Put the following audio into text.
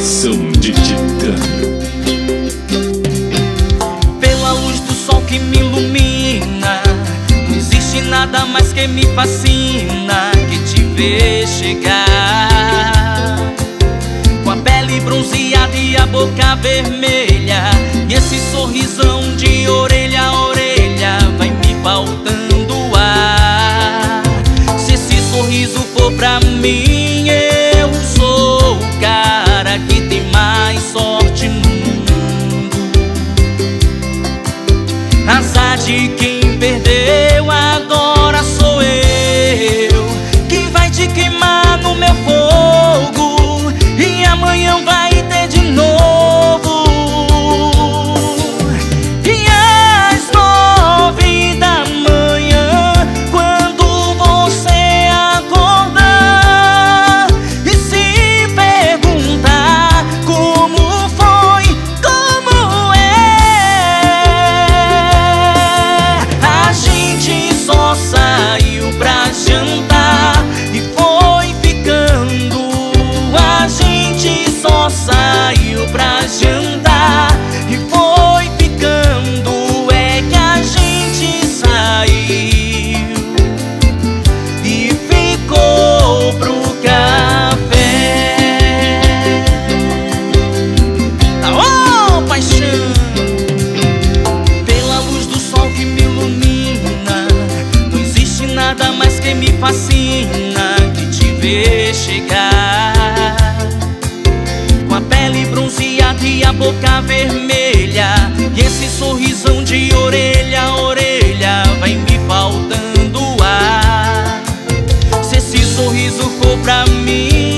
coração de titânio. Pela luz do sol que me ilumina, não existe nada mais que me fascina que te ver chegar. Com a pele bronzeada e a boca vermelha, e esse sorrisão de orelha a orelha, vai me faltando ar. Se esse sorriso for pra mim, eu sou o cara que tem mais sorte no mundo. Azar de quem perdeu, agora sou eu que vai te queimar no meu fogo, e amanhã vai ter de novo. E às 9 da manhã, quando você acordar e se perguntar como foi, como é, a gente só saiu pra jantar e foi ficando. A gente só saiu pra jantar e foi ficando. É que a gente saiu e ficou pro café. Ô, paixão! Pela luz do sol que me ilumina, não existe nada mais que me fascina que te ver chegar. Com a pele bronzeada e a boca vermelha, e esse sorrisão de orelha a orelha, vai me faltando ar. Se esse sorriso for pra mim,